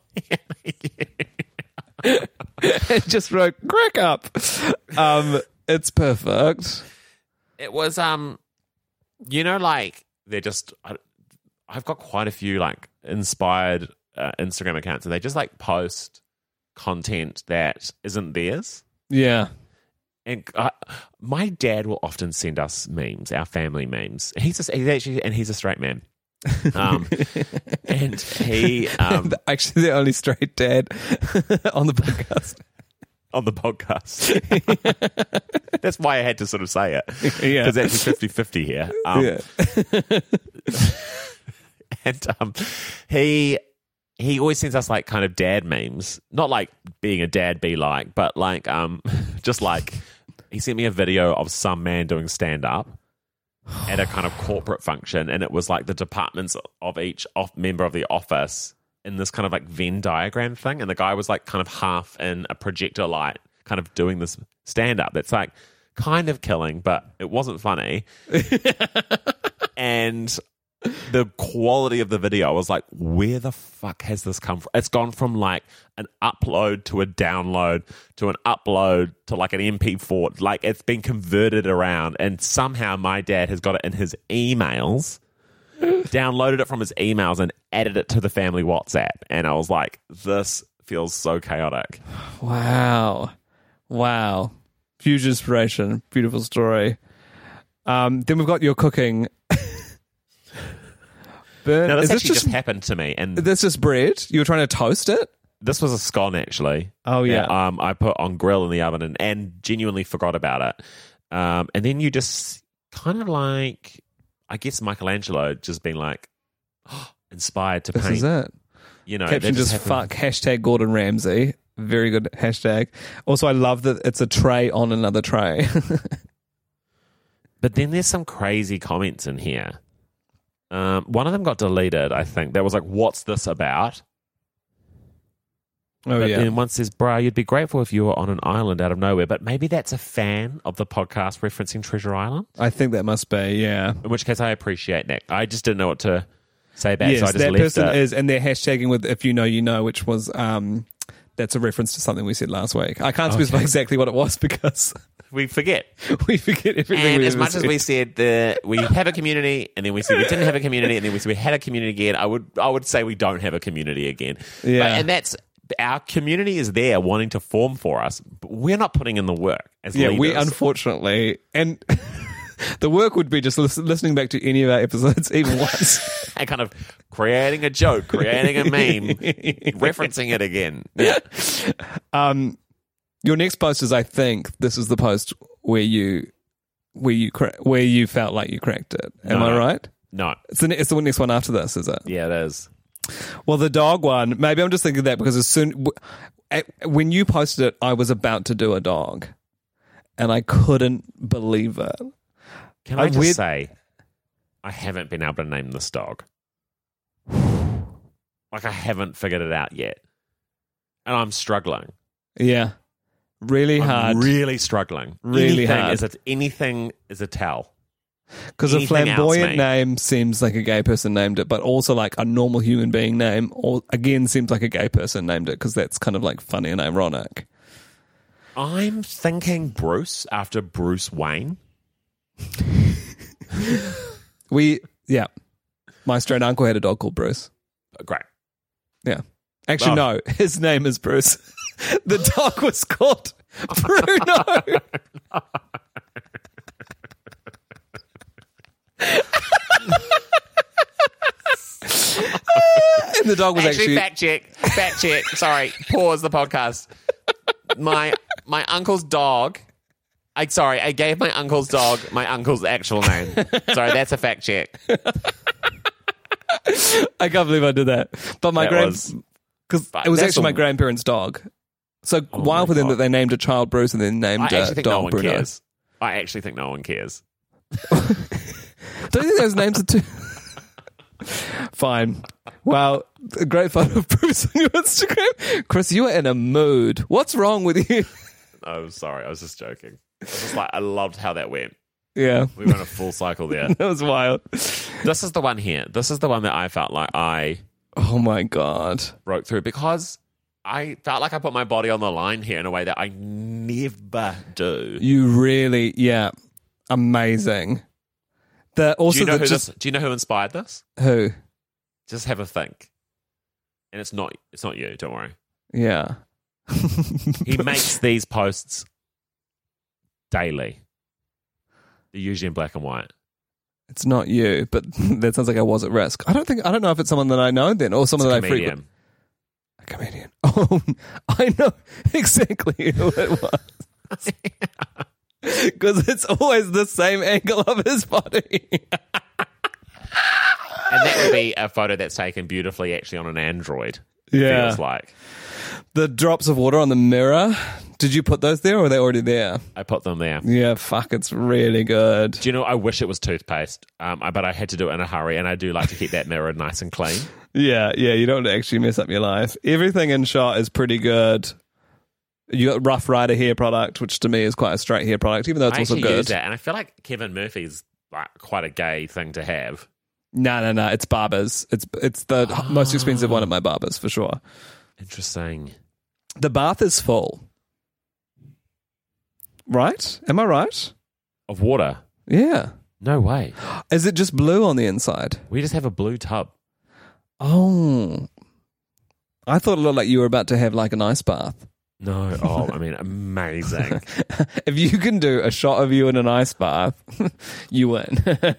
off. And just wrote, crack up. Um, it's perfect. It was, um, you know, like they're just. I, I've got quite a few like inspired uh, Instagram accounts, and they just like post content that isn't theirs. Yeah. And uh, my dad will often send us memes, our family memes. He's a, he's actually, and he's a straight man. Um, and he um, Actually, the only straight dad on the podcast. on the podcast. That's why I had to sort of say it. Yeah. Because actually fifty-fifty here. Um, Yeah. And um, he he always sends us like kind of dad memes, not like being a dad be like, but like um, just like he sent me a video of some man doing stand up at a kind of corporate function, and it was like the departments of each off member of the office in this kind of like Venn diagram thing, and the guy was like kind of half in a projector light, kind of doing this stand up. That's like kind of killing, but it wasn't funny. And the quality of the video, I was like, where the fuck has this come from? It's gone from like an upload to a download to an upload to like an M P four. Like it's been converted around, and somehow my dad has got it in his emails, downloaded it from his emails and added it to the family WhatsApp. And I was like, this feels so chaotic. Wow. Wow. Huge inspiration. Beautiful story. Um, then we've got your cooking. Burn. Now, this Is this actually just, just happened to me, and this just bread? You were trying to toast it? this was a scone actually. Oh, yeah. that, um, I put on grill in the oven and, and genuinely forgot about it. Um, and then you just kind of like, I guess Michelangelo just being like oh, inspired to This paint. is it. You know, Caption that just happened. fuck hashtag Gordon Ramsay. Very good hashtag. Also, I love that it's a tray on another tray. But then there's some crazy comments in here. Um, one of them got deleted, I think. That was like, what's this about? Oh, But yeah. then one says, bruh, you'd be grateful if you were on an island out of nowhere. But maybe that's a fan of the podcast referencing Treasure Island. I think that must be, yeah. In which case, I appreciate that. I just didn't know what to say back, Yes, so I just that left person it. is, and they're hashtagging with "if you know, you know," which was um, that's a reference to something we said last week. I can't specify Okay. exactly what it was because We forget. we forget everything. And we as ever much as said. we said that we have a community, and then we said we didn't have a community, and then we said we had a community again, I would I would say we don't have a community again. Yeah. But, and that's our community is there wanting to form for us, but we're not putting in the work as yeah, leaders. we unfortunately and. The work would be just listen, listening back to any of our episodes even once. and kind of creating a joke, creating a meme, referencing it again. Yeah. Um, your next post is, I think, this is the post where you, where you, cra- where you felt like you cracked it. Am No. I right? No. It's the ne- it's the next one after this, is it? Yeah, it is. Well, the dog one. Maybe I'm just thinking that because as soon w- at, when you posted it, I was about to do a dog, and I couldn't believe it. Can I, I just weird- say, I haven't been able to name this dog. Like, I haven't figured it out yet. And I'm struggling. Yeah, really hard. I'm really struggling. Really anything hard. Is it, anything is a tell. Because a Anything else, flamboyant mate? name seems like a gay person named it, but also like a normal human being name, or again, seems like a gay person named it because that's kind of like funny and ironic. I'm thinking Bruce after Bruce Wayne. We, yeah. My straight uncle had a dog called Bruce. Great. Yeah. Actually, Oh. no. His name is Bruce. The dog was called Bruno. And the dog was actually, fact check, fact check. Sorry, pause the podcast. My my uncle's dog. I sorry, I gave my uncle's dog my uncle's actual name. Sorry, that's a fact check. I can't believe I did that. But my That grand, was- because but it was that's actually my a- grandparents' dog. So Oh wild my for them God. that they named a child Bruce and then named I a actually think dog no one Bruno. cares. I actually think no one cares. Don't you think those names are too? Fine. Wow, a great photo of Bruce on your Instagram. Chris, you are in a mood. What's wrong with you? Oh, sorry. I was just joking. I was just like, I loved how that went. Yeah, We went a full cycle there. that was wild. This is the one here. This is the one that I felt like I Oh my god. broke through because I felt like I put my body on the line here in a way that I never do. You really, yeah, amazing. The Do also you know the who just this, Do you know who inspired this? who? Just have a think. And it's not it's not you, don't worry. Yeah. He makes these posts daily. They're usually in black and white. It's not you, but that sounds like I was at risk. I don't think I don't know if it's someone that I know then, or someone It's a that I frequent. comedian. A comedian. Oh, I know exactly who it was. Because it's always the same angle of his body. And that would be a photo that's taken beautifully actually on an Android. Yeah. Feels like. The drops of water on the mirror. Did you put those there, or are they already there? I put them there. Yeah, fuck, it's really good. Do you know, I wish it was toothpaste, um, I- but I had to do it in a hurry, and I do like to keep that mirror nice and clean. Yeah, yeah, you don't want to actually mess up your life. Everything in shot is pretty good. You got Rough Rider hair product, which to me is quite a straight hair product, even though it's I also actually use good. that, and I feel like Kevin Murphy's like quite a gay thing to have. No, no, no, it's Barber's. It's it's the most expensive one at my Barber's for sure. Interesting. The bath is full. Right? Am I right? Of water? Yeah. No way. Is it just blue on the inside? We just have a blue tub. Oh. I thought it looked like you were about to have like an ice bath. No. Oh, I mean, amazing. If you can do a shot of you in an ice bath, you win.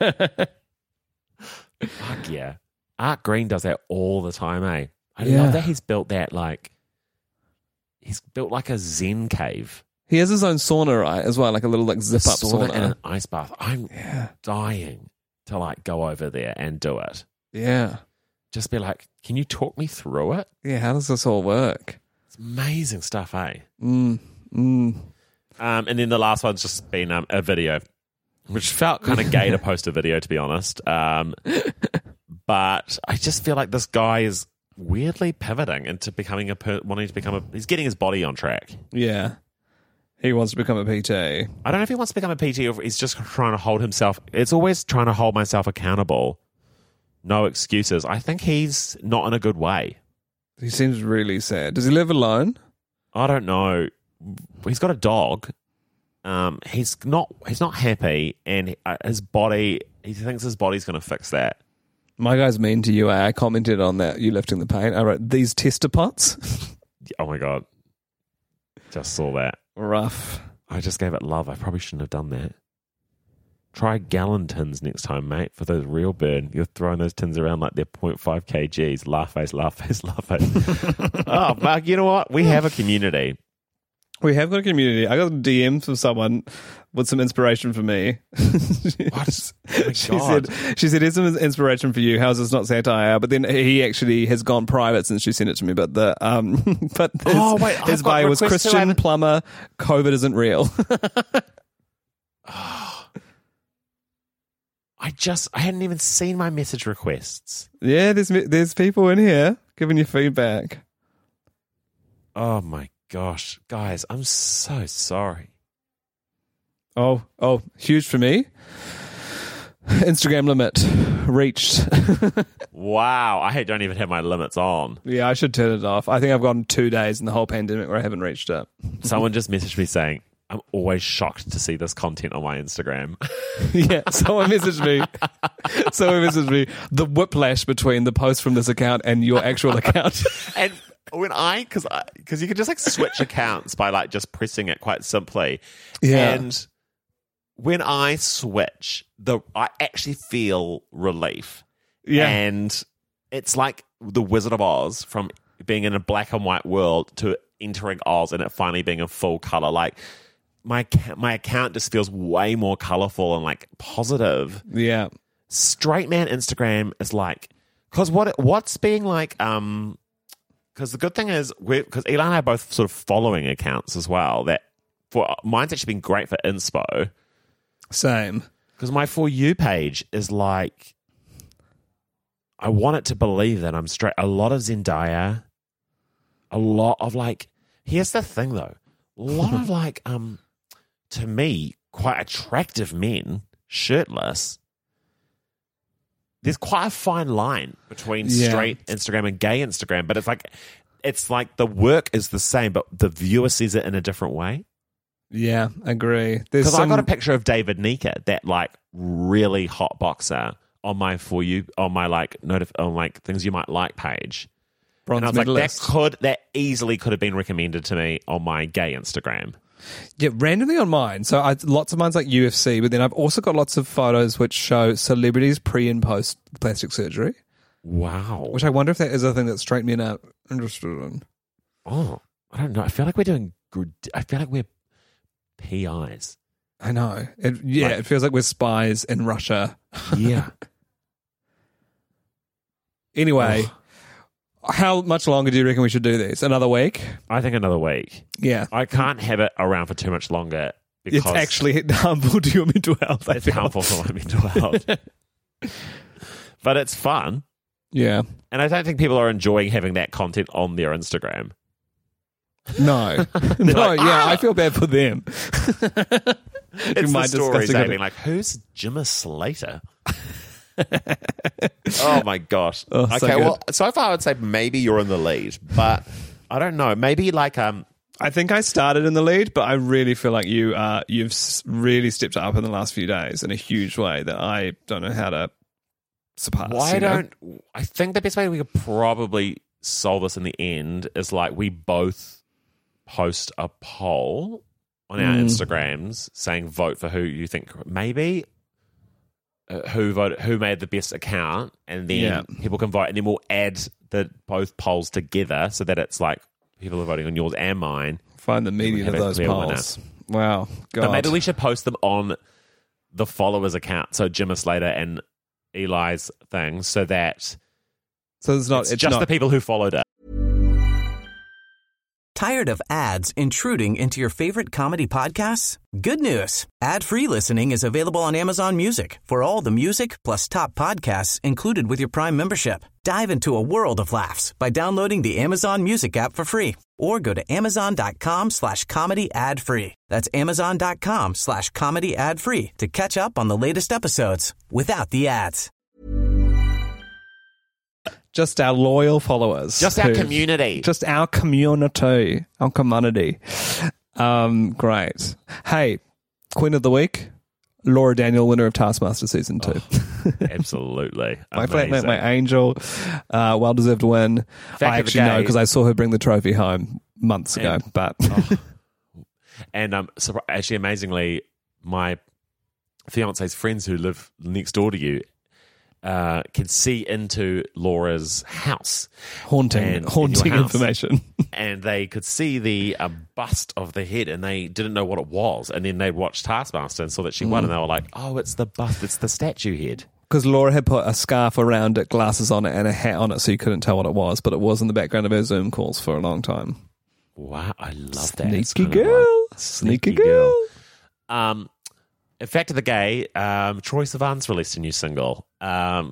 Fuck yeah. Art Green does that all the time, eh? I Yeah. love that he's built that, like, he's built like a Zen cave. He has his own sauna, right, as well, like a little like zip up Sauna sauna. and an ice bath. I'm dying to, like, go over there and do it. Yeah. Just be like, can you talk me through it? Yeah, how does this all work? It's amazing stuff, eh? Mm, mm. Um, and then the last one's just been um, a video, which felt kind of gay to post a video, to be honest. Um, but I just feel like this guy is weirdly pivoting into becoming a per- wanting to become a. He's getting his body on track. Yeah. He wants to become a P T. I don't know if he wants to become a P T or if he's just trying to hold himself. It's always trying to hold myself accountable. No excuses. I think he's not in a good way. He seems really sad. Does he live alone? I don't know. He's got a dog. Um, he's not. He's not happy, and uh, his body. He thinks his body's going to fix that. My guy's mean to you. I commented on that. You lifting the paint. I wrote, these tester pots. Oh my god! Just saw that. Rough. I just gave it love. I probably shouldn't have done that. Try gallon tins next time, mate, for those real burn. You're throwing those tins around like they're zero point five kilograms. Laugh face, laugh face, laugh face. Oh, Mark, you know what? We have a community. We have got a community. I got D Ms from someone with some inspiration for me. What? Oh my she God. said, she said, here's some inspiration for you. How's this not satire? But then he actually has gone private since she sent it to me. But the um, but his, Oh, wait, I've his got bio was requests too. I Christian haven't- plumber. COVID isn't real. I just, I hadn't even seen my message requests. Yeah, there's there's people in here giving you feedback. Oh my gosh. Guys, I'm so sorry. Oh, oh, huge for me. Instagram limit reached. Wow, I don't even have my limits on. Yeah, I should turn it off. I think I've gone two days in the whole pandemic where I haven't reached it. Someone just messaged me saying, I'm always shocked to see this content on my Instagram. Yeah, someone messaged me. Someone messaged me the whiplash between the post from this account and your actual account. And when I, because because you can just like switch accounts by like just pressing it quite simply. Yeah. And when I switch, the I actually feel relief. Yeah. And it's like the Wizard of Oz from being in a black and white world to entering Oz and it finally being in full color. Like my my account just feels way more colorful and like positive. Yeah. Straight man Instagram is like, because what what's being like, um, because the good thing is, because Eli and I are both sort of following accounts as well. That for mine's actually been great for inspo. Same. Because my For You page is like, I want it to believe that I'm straight. A lot of Zendaya, a lot of like, here's the thing though, a lot of like, um, to me, quite attractive men, shirtless. There's quite a fine line between Yeah. straight Instagram and gay Instagram, but it's like, it's like the work is the same, but the viewer sees it in a different way. Yeah, agree. There's Because some, I got a picture of David Nika, that like really hot boxer, on my For You, on my like notif- on like things you might like page. bronze And I was like, that medalist. could that easily could have been recommended to me on my gay Instagram. Yeah, randomly on mine. So I, lots of mine's like U F C, but then I've also got lots of photos which show celebrities pre and post plastic surgery, Wow. which I wonder if that is a thing that straight men are interested in. Oh, I don't know. I feel like we're doing good. I feel like we're P Is. I know. It, yeah, Like- it feels like we're spies in Russia. Yeah. Anyway, Oh. how much longer do you reckon we should do these? Another week? I think another week. Yeah. I can't have it around for too much longer because It's actually harmful to your mental health. I it's feel. harmful for my mental health. But it's fun. Yeah. And I don't think people are enjoying having that content on their Instagram. No. no, like, yeah, "Ah!" I feel bad for them. It's the mind stories discussing eh, it. being like, who's Jimmer Slater? Oh my gosh. Oh, so okay, good. well, so far I would say maybe you're in the lead, but I don't know. Maybe like um, I think I started in the lead, but I really feel like you uh, you've s- really stepped up in the last few days in a huge way that I don't know how to surpass. why you know? don't I think the best way we could probably solve this in the end is like we both post a poll on our Mm. Instagrams saying vote for who you think maybe uh, who voted who made the best account, and then Yeah. people can vote, and then we'll add the both polls together so that it's like people are voting on yours and mine. find the median have of a those clear winner. polls? Wow, God. But maybe we should post them on the followers account, so Jimmer Slater and Eli's thing, so that so it's not. it's, It's, just not. the people who followed it. Tired of ads intruding into your favorite comedy podcasts? Good news. Ad-free listening is available on Amazon Music for all the music plus top podcasts included with your Prime membership. Dive into a world of laughs by downloading the Amazon Music app for free or go to amazon.com slash comedy ad free. That's amazon.com slash comedy ad free to catch up on the latest episodes without the ads. Just our loyal followers, Just our who- community. just our community, our community. Um, great. Hey, Queen of the Week, Laura Daniel, winner of Taskmaster season two. Absolutely. My flatmate, Amazing. my angel, uh, well deserved win. Fact I of the actually know day- because I saw her bring the trophy home months ago. And- but And um, so actually, amazingly, my fiance's friends who live next door to you uh, can see into Laura's house. haunting, And in haunting your house. information. And they could see the uh, bust of the head, and they didn't know what it was. And then they watched Taskmaster and saw that she won, and they were like, "Oh, it's the bust, it's the statue head." Because Laura had put a scarf around it, glasses on it, and a hat on it, so you couldn't tell what it was. But it was in the background of her Zoom calls for a long time. Wow, I love that. It's Sneaky kind of girl, like- sneaky girl. Um, in fact of the gay, um, Troye Sivan's released a new single. Um,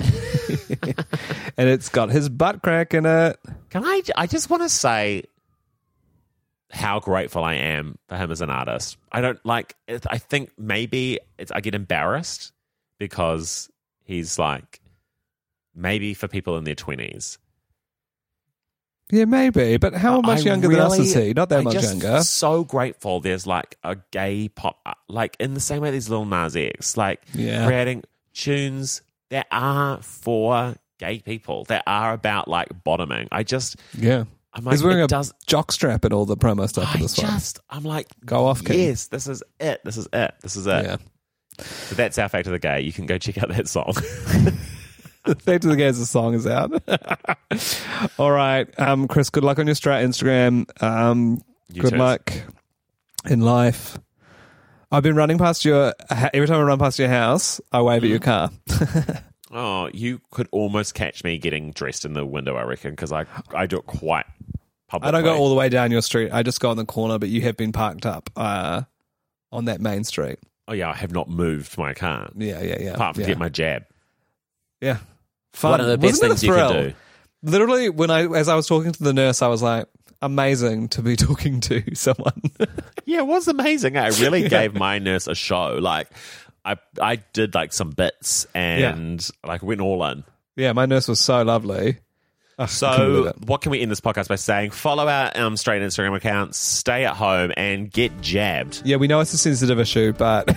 And it's got his butt crack in it. Can I? I just want to say how grateful I am for him as an artist. I don't like. It, I think maybe it's, I get embarrassed because he's like maybe for people in their twenties. Yeah, maybe. But how much I younger than us really- is he? Not that I'm much just younger. So grateful. There's like a gay pop, like in the same way there's Lil Nas X, like Yeah. creating tunes that are for gay people, that are about like bottoming. I just, Yeah. I'm like, He's wearing it a does. jockstrap and all the promo stuff for I this one. just, I'm like, Go off, King. yes, this is it. This is it. This is it. Yeah. So that's our Fact of the Gay. You can go check out that song. The Fact of the Gays, the song is out. All right. Um, Chris, good luck on your straight Instagram. Um, You good too. luck in life. I've been running past your, every time I run past your house, I wave at your car. Oh, you could almost catch me getting dressed in the window, I reckon, because I, I do it quite publicly. I don't go all the way down your street. I just go on the corner, but you have been parked up uh, on that main street. Oh, yeah, I have not moved my car. Yeah, yeah, yeah. Apart from yeah. get my jab. Yeah. Fun. One of the best Wasn't it a things you can thrill? do. Literally, when I, as I was talking to the nurse, I was like, amazing to be talking to someone. Yeah, it was amazing. I really gave my nurse a show. Like, I I did like some bits and like went all in. Yeah, my nurse was so lovely. Oh, I couldn't So, believe it. what can we end this podcast by saying? Follow our um, straight Instagram accounts, stay at home, and get jabbed. Yeah, we know it's a sensitive issue, but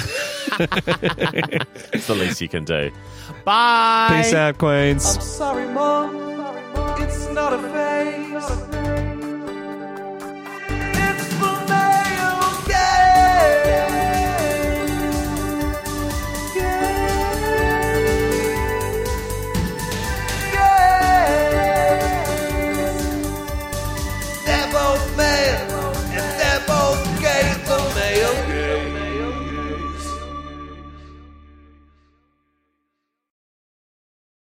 It's the least you can do. Bye. peace out, Queens. I'm sorry, Mom. It's not a phase.